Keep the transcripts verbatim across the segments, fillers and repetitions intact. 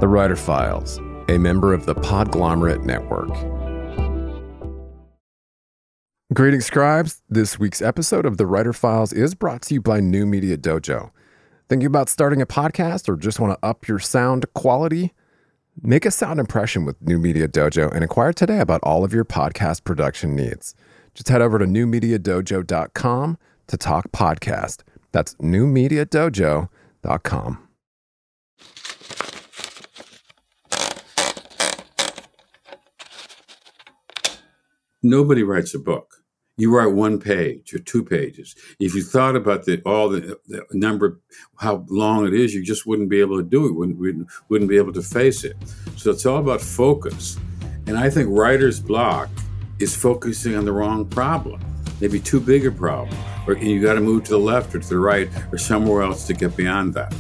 The Writer Files, a member of the Podglomerate Network. Greetings, scribes. This week's episode of The Writer Files is brought to you by New Media Dojo. Thinking about starting a podcast or just want to up your sound quality? Make a sound impression with New Media Dojo and inquire today about all of your podcast production needs. Just head over to new media dojo dot com to talk podcast. That's new media dojo dot com. Nobody writes a book. You write one page or two pages. If you thought about the all the, the number, how long it is, you just wouldn't be able to do it. Wouldn't wouldn't, wouldn't be able to face it. So it's all about focus. And I think writer's block is focusing on the wrong problem, maybe too big a problem, or you got to move to the left or to the right or somewhere else to get beyond that.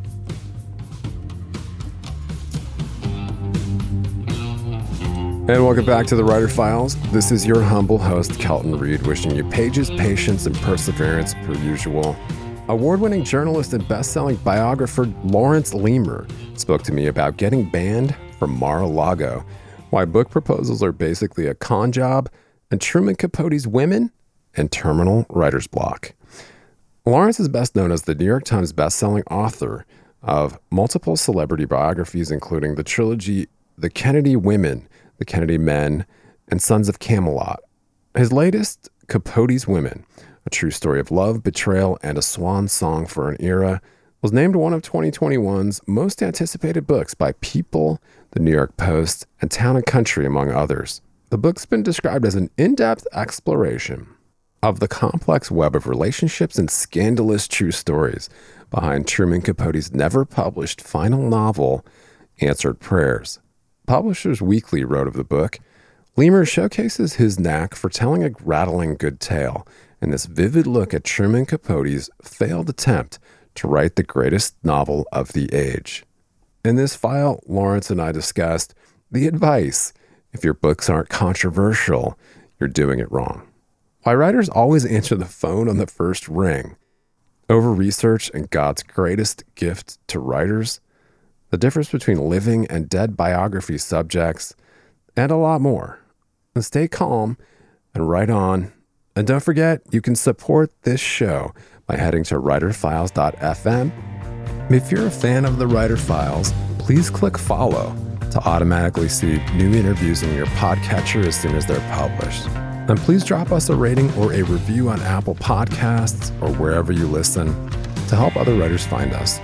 And welcome back to The Writer Files. This is your humble host, Kelton Reid, wishing you pages, patience, and perseverance per usual. Award-winning journalist and best-selling biographer Lawrence Leamer spoke to me about getting banned from Mar-a-Lago, why book proposals are basically a con job, and Truman Capote's women and terminal writer's block. Lawrence is best known as the New York Times best-selling author of multiple celebrity biographies, including the trilogy The Kennedy Women, The Kennedy Men, and Sons of Camelot. His latest, Capote's Women, a true story of love, betrayal, and a swan song for an era, was named one of twenty twenty-one's most anticipated books by People, The New York Post, and Town and Country, among others. The book's been described as an in-depth exploration of the complex web of relationships and scandalous true stories behind Truman Capote's never-published final novel, Answered Prayers. Publishers Weekly wrote of the book, Leamer showcases his knack for telling a rattling good tale in this vivid look at Truman Capote's failed attempt to write the greatest novel of the age. In this file, Lawrence and I discussed the advice: if your books aren't controversial, you're doing it wrong. Why writers always answer the phone on the first ring. Over-research and God's greatest gift to writers. The difference between living and dead biography subjects, and a lot more. And stay calm and write on. And don't forget, you can support this show by heading to writer files dot f m. If you're a fan of The Writer Files, please click follow to automatically see new interviews in your podcatcher as soon as they're published. And please drop us a rating or a review on Apple Podcasts or wherever you listen to help other writers find us.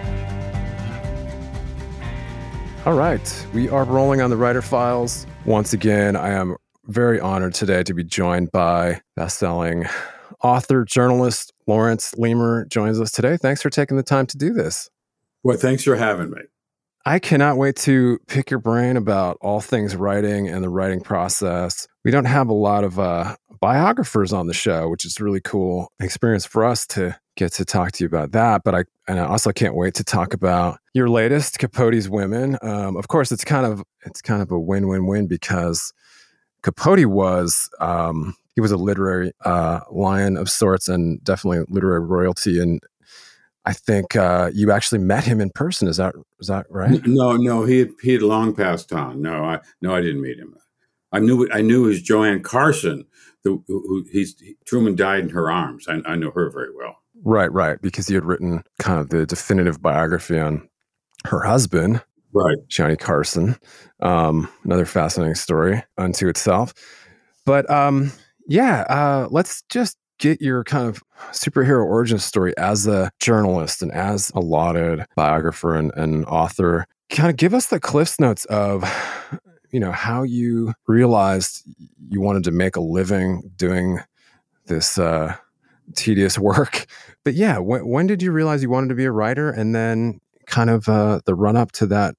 All right, we are rolling on The Writer Files. Once again, I am very honored today to be joined by best-selling author, journalist Lawrence Leamer joins us today. Thanks for taking the time to do this. Well, thanks for having me. I cannot wait to pick your brain about all things writing and the writing process. We don't have a lot of uh, biographers on the show, which is really cool experience for us to get to talk to you about that. But I and I also can't wait to talk about your latest, Capote's Women. Um, of course, it's kind of it's kind of a win-win-win because Capote was um, he was a literary uh, lion of sorts and definitely literary royalty. And I think uh, you actually met him in person. Is that is that right? No, no, he had, he had long passed on. No, I no, I didn't meet him. I knew I knew it was Joanne Carson. The, who, who he's Truman died in her arms. I, I know her very well. Right, right, because he had written kind of the definitive biography on her husband, right, Johnny Carson. Um, another fascinating story unto itself. But um, yeah, uh, let's just get your kind of superhero origin story as a journalist and as a lauded biographer and, and author. Kind of give us the Cliff's Notes of, you know, how you realized you wanted to make a living doing this uh, tedious work. But yeah, when, when did you realize you wanted to be a writer? And then kind of uh, the run up to that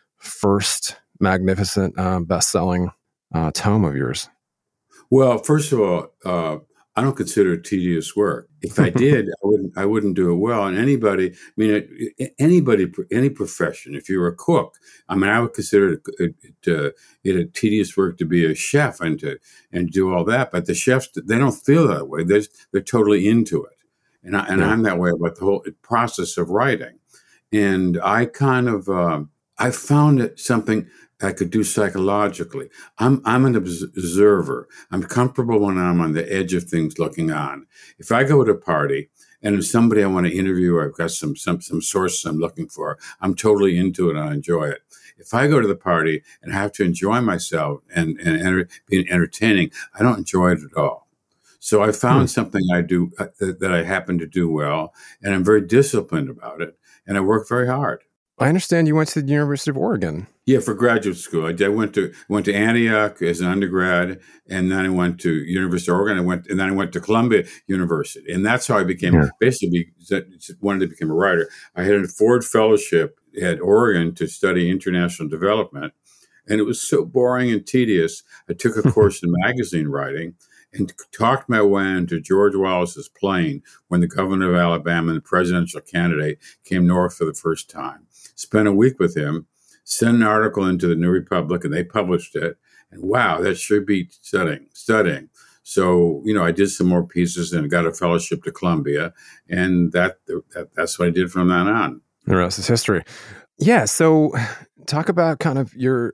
first magnificent uh, best-selling uh, tome of yours. Well, first of all, uh, I don't consider it tedious work. If I did, I wouldn't. I wouldn't do it well. And anybody, I mean, it, anybody, any profession. If you're a cook, I mean, I would consider it, it, it, it a tedious work to be a chef and to and do all that. But the chefs, they don't feel that way. They're they're totally into it, and I, and yeah. I'm that way about the whole process of writing. And I kind of, uh, I found it something I could do psychologically. I'm I'm an obs- observer. I'm comfortable when I'm on the edge of things looking on. If I go to a party and there's somebody I want to interview or I've got some some some source I'm looking for, I'm totally into it and I enjoy it. If I go to the party and have to enjoy myself and, and enter, be entertaining, I don't enjoy it at all. So I found Hmm. something I do uh, that, that I happen to do well, and I'm very disciplined about it, and I work very hard. I understand you went to the University of Oregon. Yeah, for graduate school, I, did, I went to went to Antioch as an undergrad, and then I went to University of Oregon. I went, and then I went to Columbia University, and that's how I became Yeah. basically wanted to become a writer. I had a Ford Fellowship at Oregon to study international development, and it was so boring and tedious. I took a course in magazine writing and talked my way into George Wallace's plane when the governor of Alabama and the presidential candidate came north for the first time. Spent a week with him, sent an article into the New Republic, and they published it. And wow, that should be studying, studying. So, you know, I did some more pieces and got a fellowship to Columbia. And that, that that's what I did from then on. The rest is history. Yeah. So talk about kind of your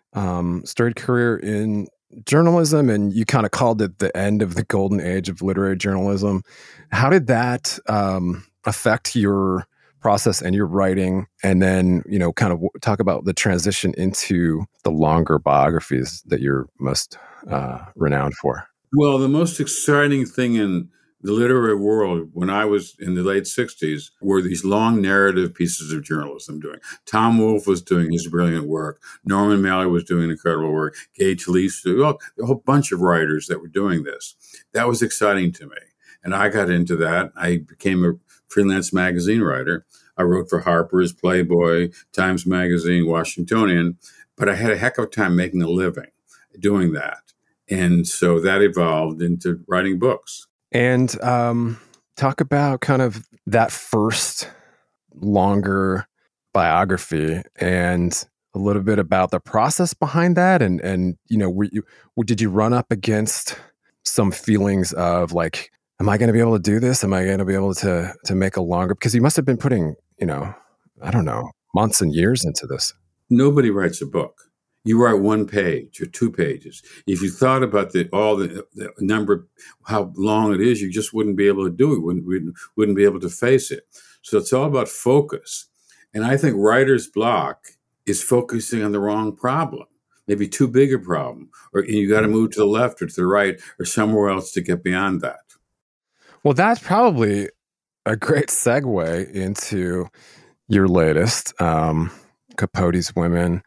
um, storied career in journalism, and you kind of called it the end of the golden age of literary journalism. How did that um, affect your process and your writing? And then, you know, kind of w- talk about the transition into the longer biographies that you're most uh, renowned for. Well, the most exciting thing in the literary world when I was in the late sixties were these long narrative pieces of journalism doing. Tom Wolfe was doing his brilliant work. Norman Mailer was doing incredible work. Gay Talese, well, a whole bunch of writers that were doing this. That was exciting to me. And I got into that. I became a freelance magazine writer. I wrote for Harper's, Playboy, Times Magazine, Washingtonian, but I had a heck of a time making a living doing that. And so that evolved into writing books. And um, talk about kind of that first longer biography and a little bit about the process behind that. And, and you know, were you, did you run up against some feelings of like, am I going to be able to do this? Am I going to be able to to make a longer? Because you must have been putting, you know, I don't know, months and years into this. Nobody writes a book. You write one page or two pages. If you thought about the all the, the number, how long it is, you just wouldn't be able to do it. Wouldn't, wouldn't wouldn't be able to face it. So it's all about focus. And I think writer's block is focusing on the wrong problem, maybe too big a problem, or you got to move to the left or to the right or somewhere else to get beyond that. Well, that's probably a great segue into your latest, um, Capote's Women.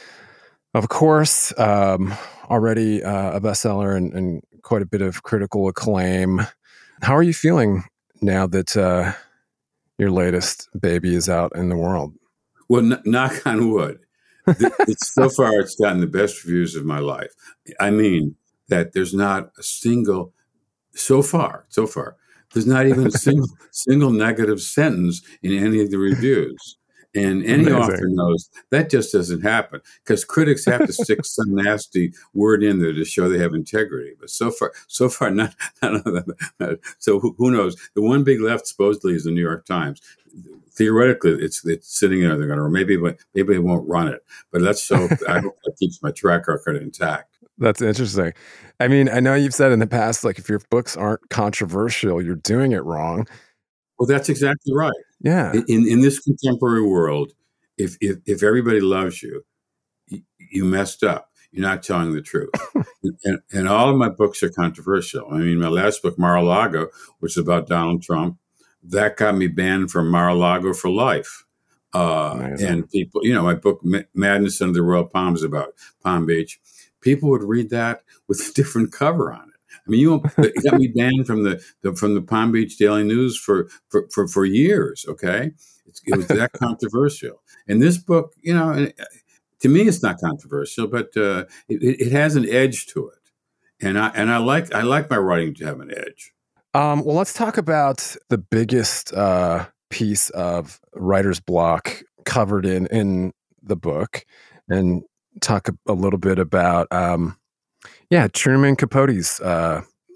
Of course, um, already uh, a bestseller and, and quite a bit of critical acclaim. How are you feeling now that uh, your latest baby is out in the world? Well, n- knock on wood. It's so far, it's gotten the best reviews of my life. I mean, that there's not a single, so far, so far, there's not even a single, single negative sentence in any of the reviews. And any Amazing. author knows that just doesn't happen because critics have to stick some nasty word in there to show they have integrity. But so far, so far, not, none of them. So who, who knows? The one big left supposedly is the New York Times. Theoretically, it's it's sitting there. They're going to, maybe maybe they won't run it. But let's so I hope that keeps my track record intact. That's interesting. I mean, I know you've said in the past, like if your books aren't controversial, you're doing it wrong. Well, that's exactly right. Yeah. In in this contemporary world, if if, if everybody loves you, you, you messed up. You're not telling the truth. and, and all of my books are controversial. I mean, my last book, Mar-a-Lago, which is about Donald Trump, that got me banned from Mar-a-Lago for life. Uh, and people, you know, my book, Madness Under the Royal Palms, about Palm Beach, people would read that with a different cover on it. I mean, you it got me banned from the, the from the Palm Beach Daily News for for for, for years. Okay, it's, it was that controversial. And this book, you know, to me, it's not controversial, but uh, it, it has an edge to it, and I and I like I like my writing to have an edge. Um, well, let's talk about the biggest uh, piece of writer's block covered in in the book, and talk a, a little bit about. Um, Yeah, Truman Capote's uh,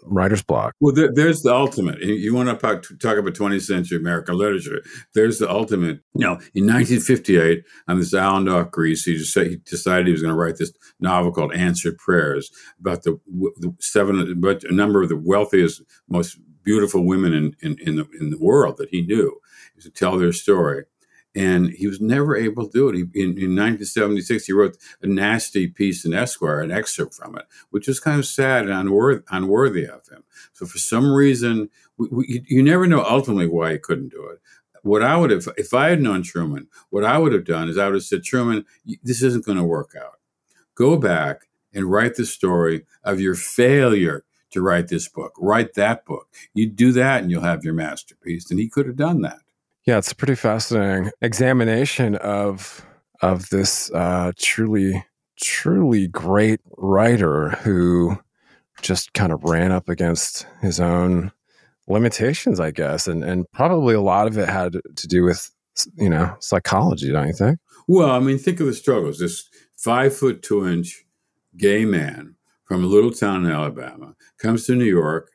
writer's block. Well, there, there's the ultimate. You want to talk about twentieth century American literature. There's the ultimate. You know, in nineteen fifty-eight, on this island off Greece, he, just, he decided he was going to write this novel called Answered Prayers about the, the seven, but a number of the wealthiest, most beautiful women in, in, in, the, in the world that he knew, to tell their story. And he was never able to do it. He, in, in nineteen seventy-six, he wrote a nasty piece in Esquire, an excerpt from it, which was kind of sad and unworthy, unworthy of him. So for some reason, we, we, you never know ultimately why he couldn't do it. What I would have, if I had known Truman, what I would have done is I would have said, Truman, this isn't going to work out. Go back and write the story of your failure to write this book. Write that book. You do that and you'll have your masterpiece. And he could have done that. Yeah, it's a pretty fascinating examination of of this uh, truly, truly great writer who just kind of ran up against his own limitations, I guess, and and probably a lot of it had to do with, you know, psychology, don't you think? Well, I mean, think of the struggles. This five foot two inch gay man from a little town in Alabama comes to New York.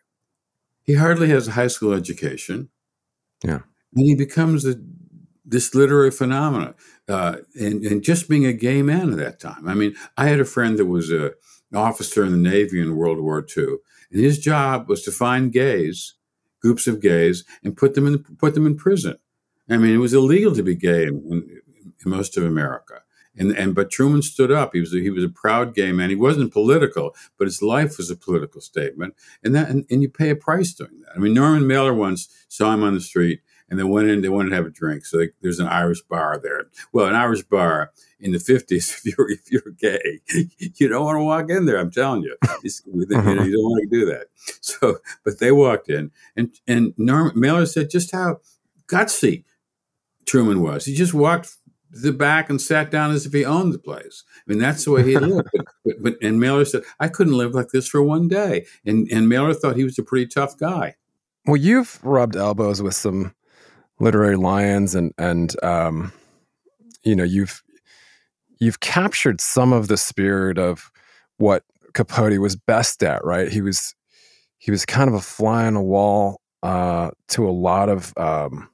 He hardly has a high school education. Yeah. And he becomes a, this literary phenomenon, uh, and, and just being a gay man at that time. I mean, I had a friend that was a, an officer in the Navy in World War Two, and his job was to find gays, groups of gays, and put them in put them in prison. I mean, it was illegal to be gay in, in, in most of America. And and but Truman stood up. He was a, he was a proud gay man. He wasn't political, but his life was a political statement. And that and, and you pay a price doing that. I mean, Norman Mailer once saw him on the street, and they went in. They wanted to have a drink. So they, there's an Irish bar there. Well, an Irish bar in the fifties. If you're if you're gay, you don't want to walk in there. I'm telling you, it's, you know, you don't want to do that. So, but they walked in, and and Norman Mailer said just how gutsy Truman was. He just walked to the back and sat down as if he owned the place. I mean, that's the way he lived. But, but, but and Mailer said, I couldn't live like this for one day. And and Mailer thought he was a pretty tough guy. Well, you've rubbed elbows with some literary lions, and and um, you know, you've you've captured some of the spirit of what Capote was best at, right? He was he was kind of a fly on the wall uh, to a lot of um,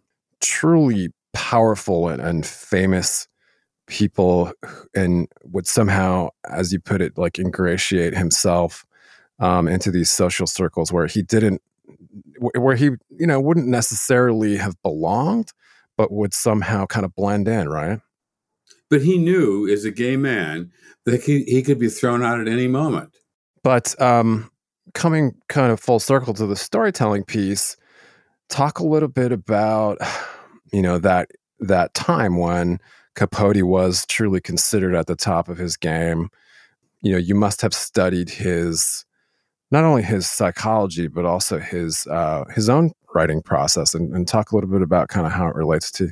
truly powerful and, and famous people, and would somehow, as you put it, like ingratiate himself um, into these social circles where he didn't, where he, you know, wouldn't necessarily have belonged, but would somehow kind of blend in, right? But he knew, as a gay man, that he, he could be thrown out at any moment. But um, coming kind of full circle to the storytelling piece, talk a little bit about, you know, that that time when Capote was truly considered at the top of his game. You know, you must have studied his, not only his psychology, but also his uh, his own writing process, and, and talk a little bit about kind of how it relates to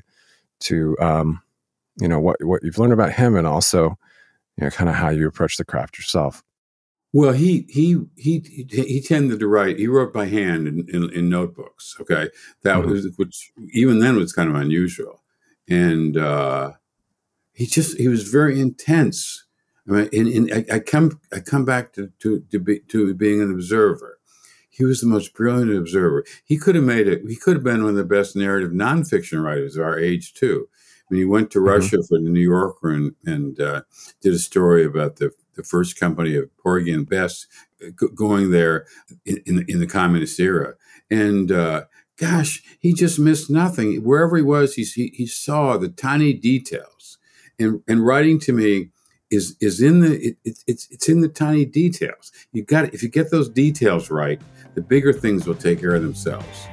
to um, you know, what what you've learned about him, and also, you know, kind of how you approach the craft yourself. Well, he he he he tended to write. He wrote by hand in, in, in notebooks. Okay, that mm-hmm. was, which even then was kind of unusual, and uh, he just he was very intense. I mean, and, and I, I come I come back to to to, be, to being an observer. He was the most brilliant observer. He could have made it. He could have been one of the best narrative nonfiction writers of our age too. I mean, he went to mm-hmm. Russia for the New Yorker and and uh, did a story about the. the first company of Porgy and Bess g- going there in, in, in the communist era. And uh, gosh, he just missed nothing. Wherever he was, he, he, he saw the tiny details. And, and writing to me is is in the it, it, it's it's in the tiny details. You got if you get those details right, the bigger things will take care of themselves.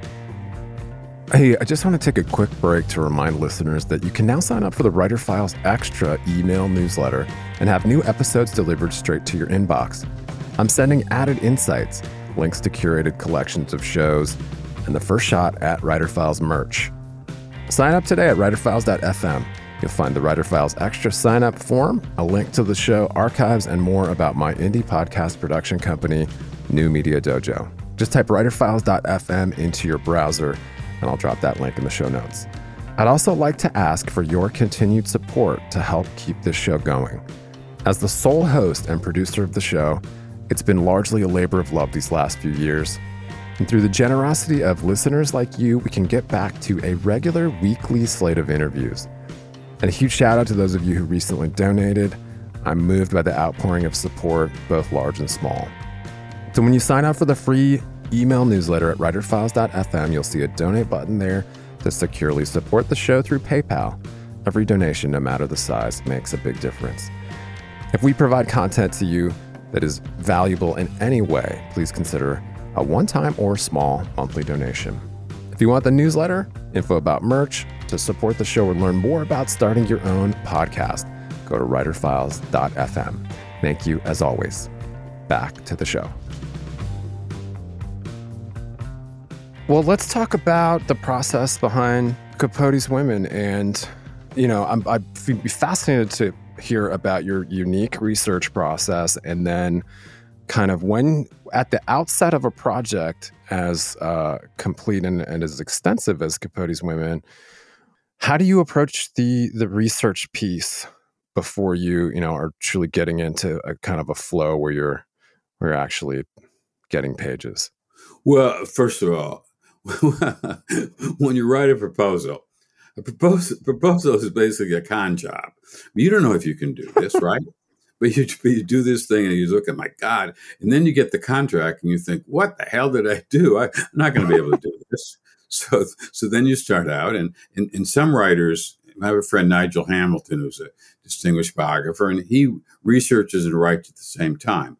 Hey, I just want to take a quick break to remind listeners that you can now sign up for the Writer Files Extra email newsletter and have new episodes delivered straight to your inbox. I'm sending added insights, links to curated collections of shows, and the first shot at Writer Files merch. Sign up today at writer files dot f m. You'll find the Writer Files Extra sign-up form, a link to the show archives, and more about my indie podcast production company, New Media Dojo. Just type writer files dot f m into your browser, and I'll drop that link in the show notes. I'd also like to ask for your continued support to help keep this show going. As the sole host and producer of the show, It's been largely a labor of love these last few years. And through the generosity of listeners like you, we can get back to a regular weekly slate of interviews. And a huge shout out to those of you who recently donated. I'm moved by the outpouring of support, both large and small. So when you sign up for the free email newsletter at writer files dot f m, you'll see a donate button there to securely support the show through PayPal. Every donation, no matter the size, makes a big difference. If we provide content to you that is valuable in any way, please consider a one-time or small monthly donation. If you want the newsletter, info about merch, to support the show or learn more about starting your own podcast, go to writer files dot f m. Thank you, as always. Back to the show. Well, let's talk about the process behind Capote's Women. And, you know, I'm, I'd be fascinated to hear about your unique research process, and then kind of when, at the outset of a project as uh, complete and, and as extensive as Capote's Women, how do you approach the the research piece before you, you know, are truly getting into a kind of a flow where you're, where you're actually getting pages? Well, first of all, when you write a proposal, a proposal, proposal is basically a con job. You don't know if you can do this, right? But you, but you do this thing and you look at, my God, and then you get the contract and you think, what the hell did I do? I, I'm not going to be able to do this. So, so then you start out, and, and, and some writers, I have a friend, Nigel Hamilton, who's a distinguished biographer, and he researches and writes at the same time.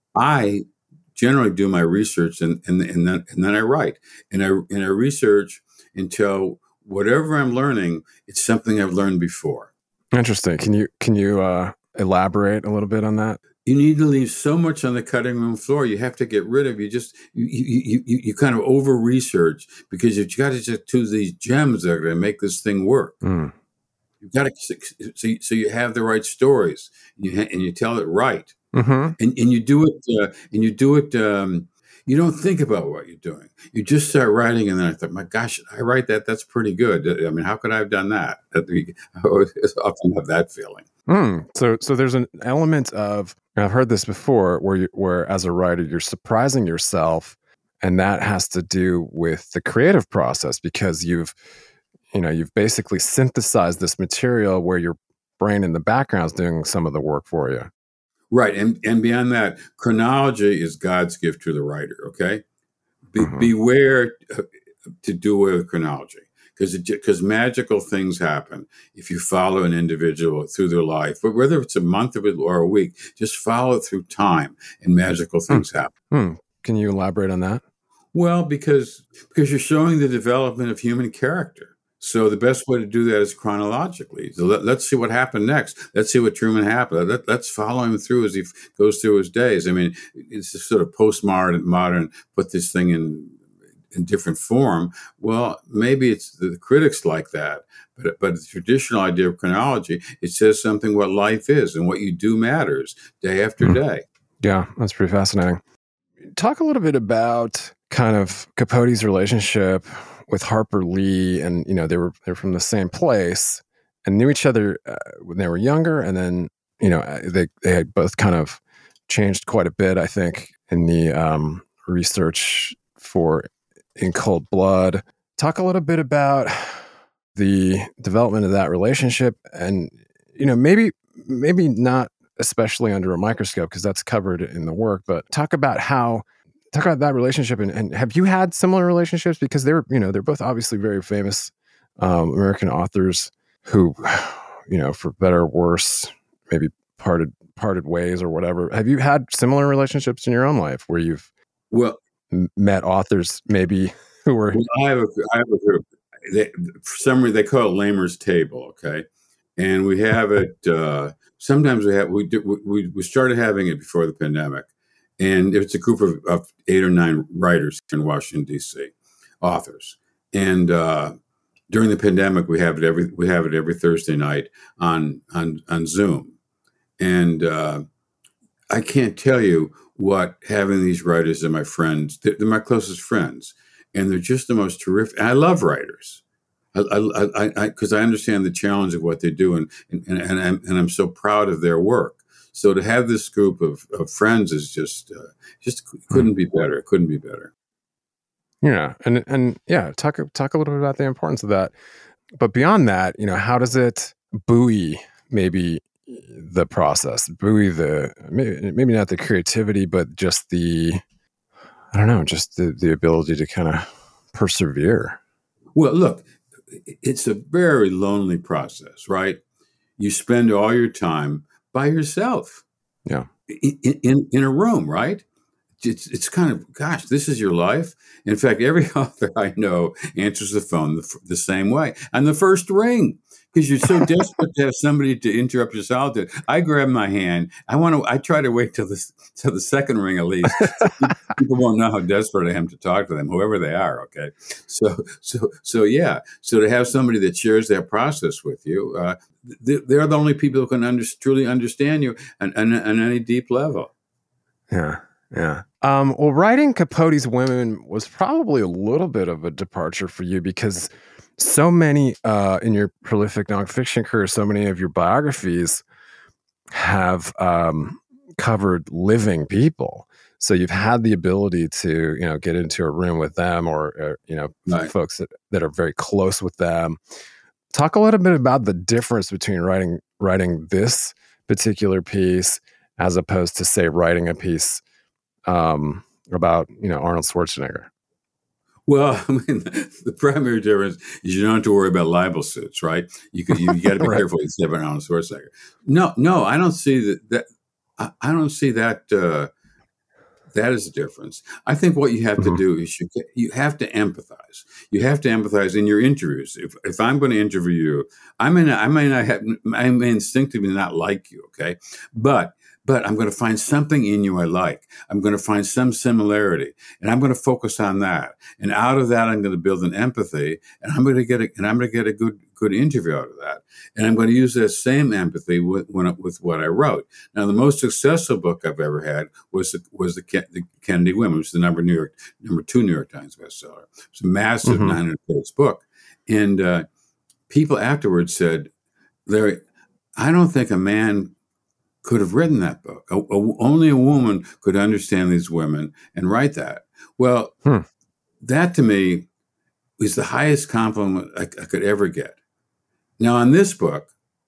I generally do my research and, and, and, then, and then I write. And I, and I research until whatever I'm learning, it's something I've learned before. Interesting. Can you, can you uh, elaborate a little bit on that? You need to leave so much on the cutting room floor. You have to get rid of. You just you you you, you kind of over research, because you've got to just choose these gems that are going to make this thing work. Mm. You've got to so you, so you have the right stories, and you ha- and you tell it right, mm-hmm. and and you do it uh, and you do it. Um, you don't think about what you're doing. You just start writing, and then I thought, my gosh, I write that. That's pretty good. I mean, how could I have done that? I often have that feeling. Mm. So so there's an element of, and I've heard this before, where you, where as a writer you're surprising yourself, and that has to do with the creative process, because you've you know you've basically synthesized this material where your brain in the background is doing some of the work for you. Right, and and beyond that, chronology is God's gift to the writer. Okay, Be, mm-hmm. beware to do away with chronology. Because because magical things happen if you follow an individual through their life, but whether it's a month or a week, just follow it through time, and magical things hmm. happen. Hmm. Can you elaborate on that? Well, because because you're showing the development of human character. So the best way to do that is chronologically. So let, let's see what happened next. Let's see what Truman happened. Let, let's follow him through as he f- goes through his days. I mean, it's just sort of postmodern, modern, put this thing in in different form. Well, maybe it's the critics like that, but but the traditional idea of chronology, it says something what life is, and what you do matters day after mm. day. Yeah, that's pretty fascinating. Talk a little bit about kind of Capote's relationship with Harper Lee, and you know they were they're from the same place and knew each other uh, when they were younger, and then you know they they had both kind of changed quite a bit, I think, in the um, research for In Cold Blood. Talk a little bit about the development of that relationship, and you know maybe maybe not especially under a microscope, because that's covered in the work, but talk about how talk about that relationship, and, and have you had similar relationships? Because they're you know they're both obviously very famous um, American authors who, you know, for better or worse, maybe parted parted ways or whatever. Have you had similar relationships in your own life where you've well met authors maybe who were? Well, I have a, I have a group. They, for some reason, they call it Lamer's Table, okay? And we have it. Uh, sometimes we have we, do, we we started having it before the pandemic, and it's a group of, of eight or nine writers in Washington D C, authors. And uh, during the pandemic, we have it every we have it every Thursday night on on on Zoom, and uh, I can't tell you what having these writers are my friends. They're, they're my closest friends, and they're just the most terrific. I love writers, I I because I, I, I, I understand the challenge of what they do, and and and I'm and I'm so proud of their work. So to have this group of, of friends is just uh, just couldn't be better. It couldn't be better. Yeah, and and yeah, talk talk a little bit about the importance of that. But beyond that, you know, how does it buoy maybe the process, buoy the maybe, maybe not the creativity, but just the I don't know, just the the ability to kind of persevere. Well, look, it's a very lonely process, right? You spend all your time by yourself Yeah. in, in, in a room, right? It's, it's kind of, gosh, this is your life. In fact, every author I know answers the phone the, the same way. And the first ring, because you're so desperate to have somebody to interrupt your solitude. I grab my hand. I want to. I try to wait till the till the second ring at least. So people won't know how desperate I am to talk to them, whoever they are. Okay, so so so yeah. So to have somebody that shares that process with you, uh, they're the only people who can under, truly understand you on, on, on any deep level. Yeah. Yeah. Um, well, writing Capote's Women was probably a little bit of a departure for you because so many uh, in your prolific nonfiction career, so many of your biographies have um, covered living people. So you've had the ability to, you know, get into a room with them or, or you know, right. folks that, that are very close with them. Talk a little bit about the difference between writing writing this particular piece as opposed to, say, writing a piece um, about, you know, Arnold Schwarzenegger. Well, I mean, the primary difference is you don't have to worry about libel suits, right? You could, you, you got to be right. careful what you say about Arnold Schwarzenegger. No, no, I don't see that. that I, I don't see that. Uh, that is the difference. I think what you have mm-hmm. to do is you you have to empathize. You have to empathize in your interviews. If if I'm going to interview you, I may not, I may not have, I may instinctively not like you, okay, but. But I'm going to find something in you I like. I'm going to find some similarity, and I'm going to focus on that. And out of that, I'm going to build an empathy, and I'm going to get a, and I'm going to get a good good interview out of that. And I'm going to use that same empathy with when, with what I wrote. Now, the most successful book I've ever had was the, was the, the Kennedy Women, which was the number New York number two New York Times bestseller. It's a massive mm-hmm. nine hundred page book, and uh, people afterwards said, "Larry, I don't think a man could have written that book. A, a, only a woman could understand these women and write that." Well, hmm. that to me is the highest compliment I, I could ever get. Now, on this book,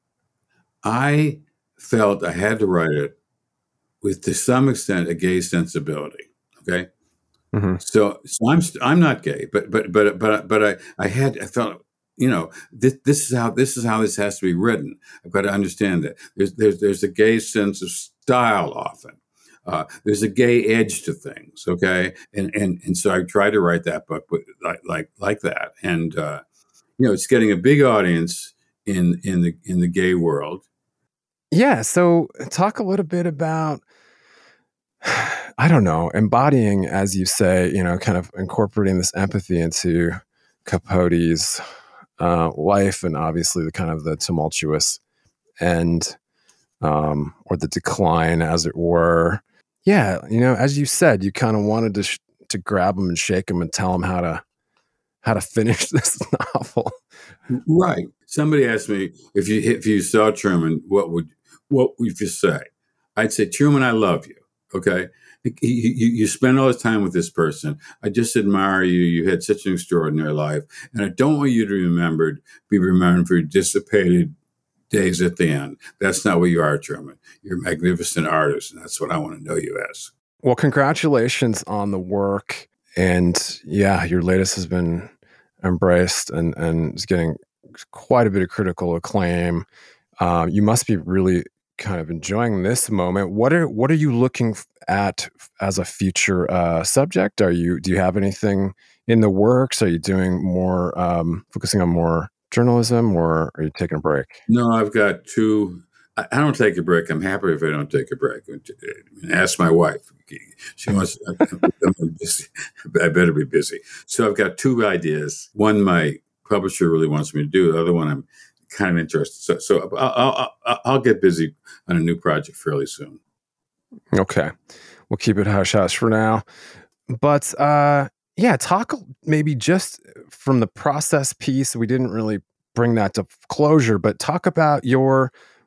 I felt I had to write it with, to some extent, a gay sensibility. Okay, mm-hmm. so so I'm I'm not gay, but but but but but I I had I felt. You know, this, this is how this is how this has to be written. I've got to understand that there's there's there's a gay sense of style often. Uh, there's a gay edge to things, okay, and and and so I tried to write that book, but like like like that, and uh, you know, it's getting a big audience in in the in the gay world. Yeah. So talk a little bit about. I don't know, embodying, as you say, you know, kind of incorporating this empathy into Capote's uh, life, and obviously the kind of the tumultuous end um, or the decline, as it were. Yeah, you know, as you said, you kind of wanted to sh- to grab him and shake him and tell him how to how to finish this novel. Right. Somebody asked me if you if you saw Truman, what would what would you say? I'd say, Truman, I love you. Okay. You, you, you spend all this time with this person. I just admire you. You had such an extraordinary life. And I don't want you to remembered, be remembered for dissipated days at the end. That's not what you are, Truman. You're a magnificent artist, and that's what I want to know you as. Well, congratulations on the work. And yeah, your latest has been embraced and, and is getting quite a bit of critical acclaim. Uh, you must be really kind of enjoying this moment. What are what are you looking at as a future uh, subject? Are you do you have anything in the works? Are you doing more um, focusing on more journalism, or are you taking a break? No, I've got two. I, I don't take a break. I'm happy if I don't take a break. Ask my wife. She wants. I'm busy. I better be busy. So I've got two ideas. One my publisher really wants me to do. The other one I'm kind of interested. So, so I'll, I'll, I'll get busy on a new project fairly soon. Okay. We'll keep it hush hush for now. But uh, yeah, talk maybe just from the process piece. We didn't really bring that to closure, but talk about your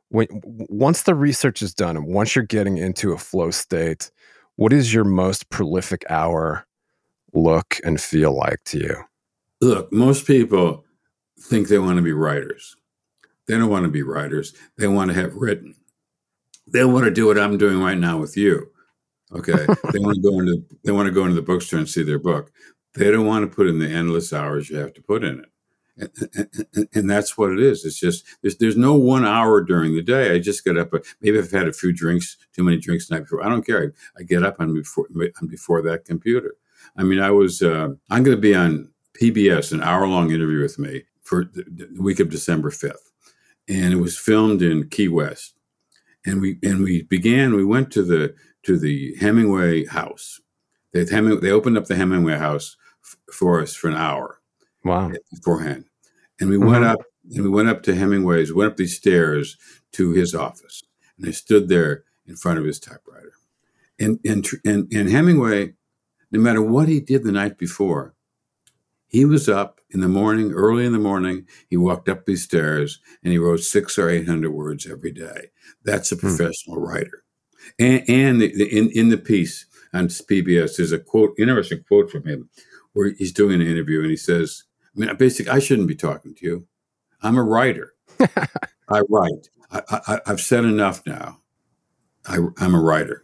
when once the research is done and once you're getting into a flow state, what is your most prolific hour look and feel like to you? Look, most people think they want to be writers. They don't want to be writers. They want to have written. They want to do what I'm doing right now with you. Okay. They want to go into they want to go into the bookstore and see their book. They don't want to put in the endless hours you have to put in it. And, and, and that's what it is. It's just, there's, there's no one hour during the day. I just get up, maybe I've had a few drinks, too many drinks the night before. I don't care. I, I get up, I'm before, I'm before that computer. I mean, I was, uh, I'm going to be on P B S, an hour long interview with me for the, the week of December fifth. And it was filmed in Key West. And we, and we began, we went to the, to the Hemingway house. They, they opened up the Hemingway house f- for us for an hour. Wow. Beforehand. And we mm-hmm. went up and we went up to Hemingway's, went up these stairs to his office. And I stood there in front of his typewriter. And, and, and, and Hemingway, no matter what he did the night before, he was up in the morning, early in the morning, he walked up these stairs and he wrote six or eight hundred words every day. That's a professional mm. writer. And, and the, the, in, in the piece on P B S, there's a quote, interesting quote from him where he's doing an interview and he says, I mean, basically, I shouldn't be talking to you. I'm a writer. I write. I, I, I've said enough now. I, I'm a writer.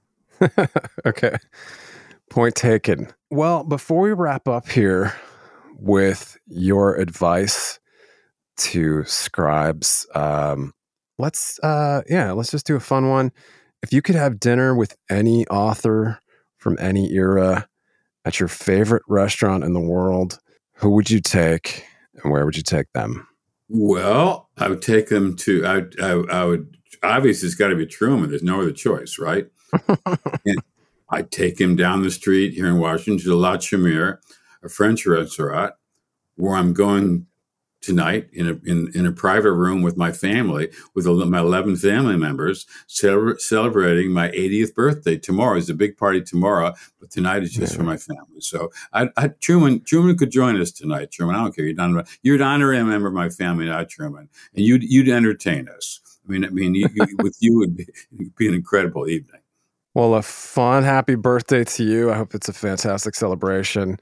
Okay. Point taken. Well, before we wrap up here with your advice to scribes, um, let's, uh, yeah, let's just do a fun one. If you could have dinner with any author from any era at your favorite restaurant in the world, who would you take and where would you take them? Well, I would take them to, I, I, I would, obviously it's got to be Truman. There's no other choice, right? And I'd take him down the street here in Washington to La Chimere, a French restaurant where I'm going tonight in a in, in a private room with my family, with my eleven family members, celebra- celebrating my eightieth birthday. Tomorrow is a big party tomorrow, but tonight is just yeah. for my family. So I, I, Truman Truman could join us tonight. Truman, I don't care. You're an you're an honorary member of my family, not Truman, and you'd you'd entertain us. I mean, I mean, you, you, with you would be, it'd be an incredible evening. Well, a fun, happy birthday to you. I hope it's a fantastic celebration.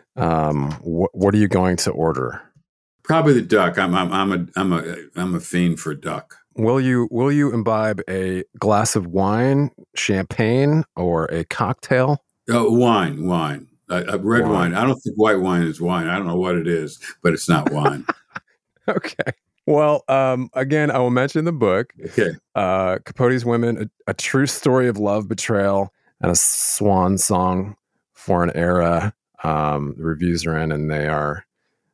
Um, wh- what are you going to order? Probably the duck. I'm I'm I'm a I'm a I'm a fiend for duck. Will you will you imbibe a glass of wine, champagne, or a cocktail? Uh, wine, wine, uh, uh, red wine. wine. I don't think white wine is wine. I don't know what it is, but it's not wine. Okay. Well, um, again, I will mention the book. Okay. Uh, Capote's Women: a, a True Story of Love, Betrayal, and a Swan Song for an Era. Um, the reviews are in, and they are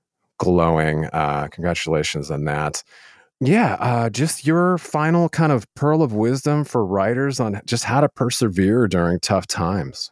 glowing. Uh, congratulations on that. Yeah, uh, just your final kind of pearl of wisdom for writers on just how to persevere during tough times.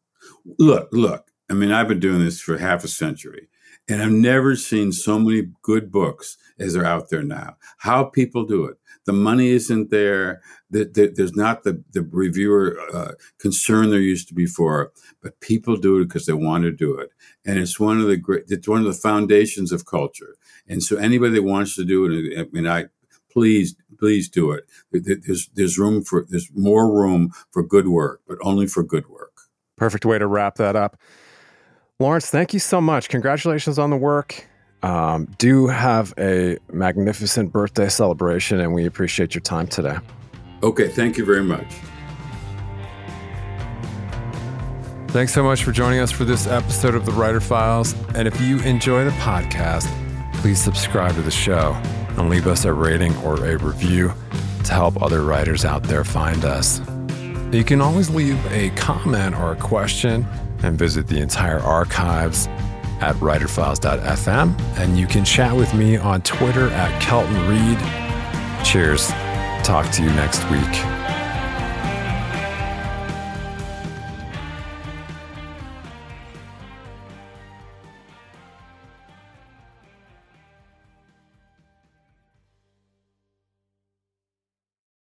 Look, look. I mean, I've been doing this for half a century, and I've never seen so many good books as are out there now. How people do it. The money isn't there. The, the, there's not the, the reviewer uh, concern there used to be for, but people do it because they want to do it. And it's one of the great, it's one of the foundations of culture. And so anybody that wants to do it, I mean, I, please, please do it. There's, there's room for, there's more room for good work, but only for good work. Perfect way to wrap that up. Lawrence, thank you so much. Congratulations on the work. Um, do have a magnificent birthday celebration, and we appreciate your time today. Okay, thank you very much. Thanks so much for joining us for this episode of The Writer Files. And if you enjoy the podcast, please subscribe to the show and leave us a rating or a review to help other writers out there find us. You can always leave a comment or a question and visit the entire archives at writer files dot f m, and you can chat with me on Twitter at Kelton Reid. Cheers. Talk to you next week.